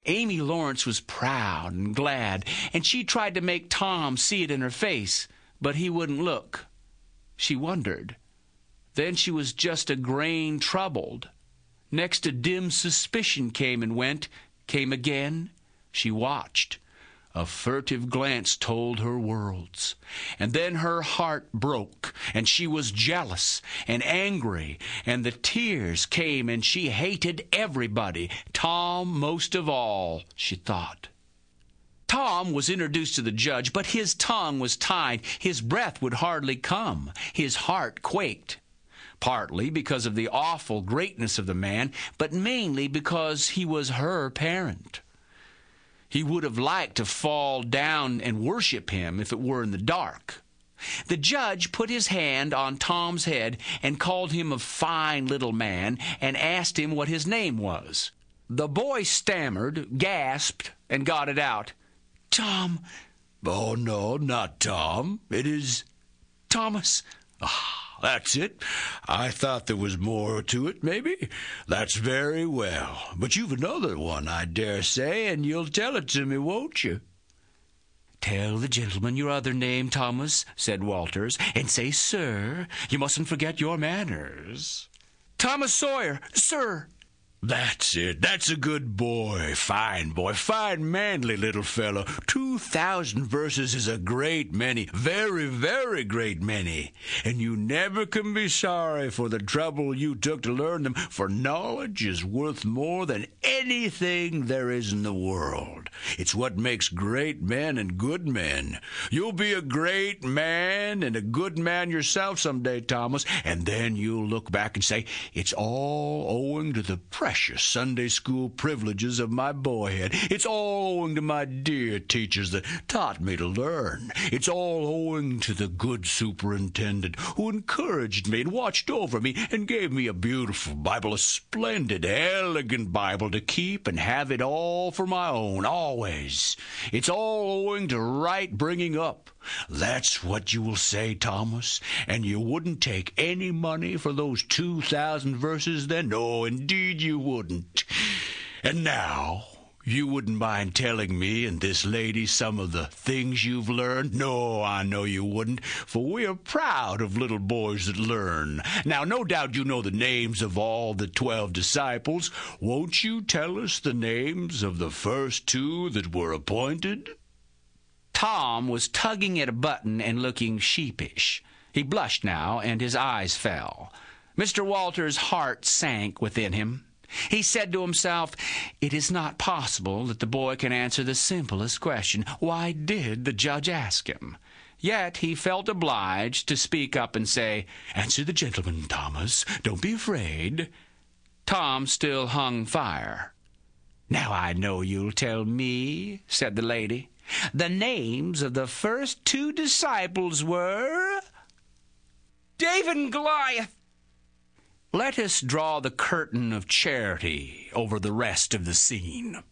Amy Lawrence was proud and glad, and she tried to make Tom see it in her face, but he wouldn't look. She wondered. Then she was just a grain troubled. Next a dim suspicion came and went, came again. She watched. A furtive glance told her worlds. And then her heart broke, and she was jealous and angry, and the tears came, and she hated everybody, Tom most of all, she thought. Tom was introduced to the judge, but his tongue was tied. His breath would hardly come. His heart quaked. Partly because of the awful greatness of the man, but mainly because he was her parent. He would have liked to fall down and worship him if it were in the dark. The judge put his hand on Tom's head and called him a fine little man and asked him what his name was. The boy stammered, gasped, and got it out. Tom. Oh, no, not Tom. It is Thomas. That's it. I thought there was more to it, maybe. That's very well. But you've another one, I dare say, and you'll tell it to me, won't you? Tell the gentleman your other name, Thomas, said Walters, and say, sir. You mustn't forget your manners. Thomas Sawyer, sir. That's it. That's a good boy. Fine, manly little fellow. 2,000 verses is a great many. Very, very great many. And you never can be sorry for the trouble you took to learn them, for knowledge is worth more than anything there is in the world. It's what makes great men and good men. You'll be a great man and a good man yourself someday, Thomas, and then you'll look back and say, it's all owing to the precious Sunday school privileges of my boyhood. It's all owing to my dear teachers that taught me to learn. It's all owing to the good superintendent who encouraged me and watched over me and gave me a beautiful Bible, a splendid, elegant Bible to keep and have it all for my own, always. It's all owing to right bringing up. That's what you will say, Thomas, and you wouldn't take any money for those 2,000 verses then? No, indeed you wouldn't. And now, you wouldn't mind telling me and this lady some of the things you've learned? No, I know you wouldn't, for we are proud of little boys that learn. Now, no doubt you know the names of all the 12 disciples. Won't you tell us the names of the first 2 that were appointed? Tom was tugging at a button and looking sheepish. He blushed now, and his eyes fell. Mr. Walters' heart sank within him. He said to himself, it is not possible that the boy can answer the simplest question. Why did the judge ask him? Yet he felt obliged to speak up and say, answer the gentleman, Thomas. Don't be afraid. Tom still hung fire. Now I know you'll tell me, said the lady. The names of the first 2 disciples were David and Goliath. Let us draw the curtain of charity over the rest of the scene.